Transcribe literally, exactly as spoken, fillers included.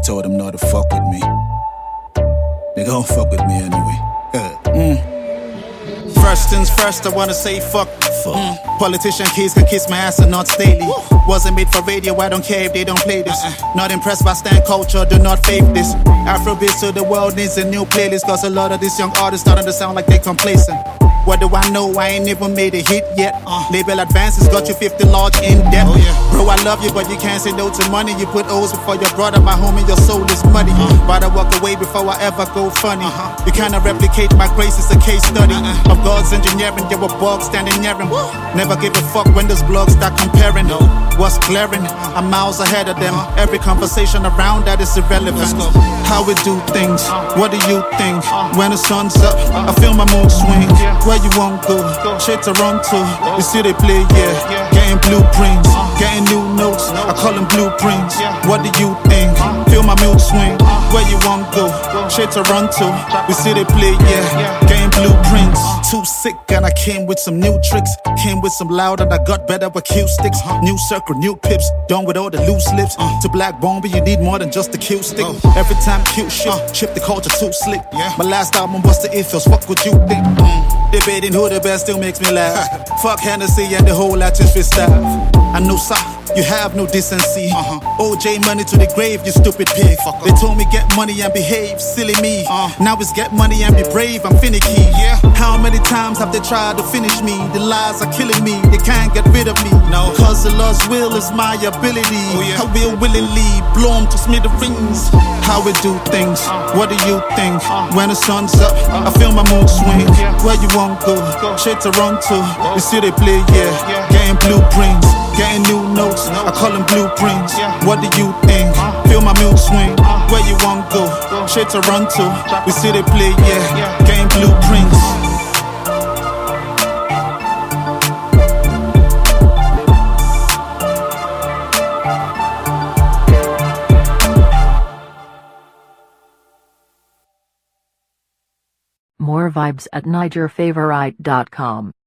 told them not to fuck with me. They gon' fuck with me anyway. Uh, mm. First things first, I wanna say fuck. fuck. Mm. Politician kids can kiss my ass and not Staley. Woo. Wasn't made for radio, I don't care if they don't play this. Uh-uh. Not impressed by stand culture, do not fake this. Afrobeats to the world needs a new playlist, cause a lot of these young artists starting to sound like they complacent. What do I know? I ain't never made a hit yet. Uh. Label advances got you fifty large in depth. Oh, yeah. Bro, I love you, but you can't say no to money. You put O's before your brother, my homie, your soul is money. Uh. But I walk away before I ever go funny. Uh-huh. You cannot replicate my grace, it's a case study uh-uh. of God's engineering. You a bug standing near him. Woo. Never give a fuck when those blogs start comparing. No. What's glaring? Uh. I'm miles ahead of them. Uh. Every conversation around that is irrelevant. How we do things, uh. what do you think? Uh. When the sun's up, uh. I feel my mood swing. Yeah. Where you won't go, shit Toronto, you see they play, yeah. Getting blueprints, getting new notes, I call them blueprints. What do you think? Feel my mood swing. Where you won't go, shit Toronto, you see they play, yeah. Getting blueprints. Too sick and I came with some new tricks. Came with some loud and I got better with cue sticks. New circle, new pips, done with all the loose lips. To Black Bomber, you need more than just the cue stick. Every time cute shit, chip the culture too slick. My last album was the ethos, what would you think? Debating who the best still makes me laugh. Fuck Hennessy and the whole Latin staff. I know, sir, you have no decency. Uh-huh. O J money to the grave, you stupid pig. Fuck they told me get money and behave, silly me. Uh. Now it's get money and be brave, I'm finicky. Yeah. How many times have they tried to finish me? The lies are killing me, they can't get rid of me. No. Cause the Lord's will is my ability. Oh, yeah. I will willingly blow them to smithereens. How we do things, uh. what do you think? Uh. When the sun's up, uh. I feel my mood swing. Yeah. Where you won't go, go. Shit Toronto, oh. You see they play, yeah. yeah. Getting blueprints, getting new notes, I call them blueprints. Yeah. What do you think? Uh. Feel my mood swing. Uh. Where you won't go, go. Shit Toronto, we see they play, yeah. yeah. Getting blueprints. More vibes at Niger Favorite dot com.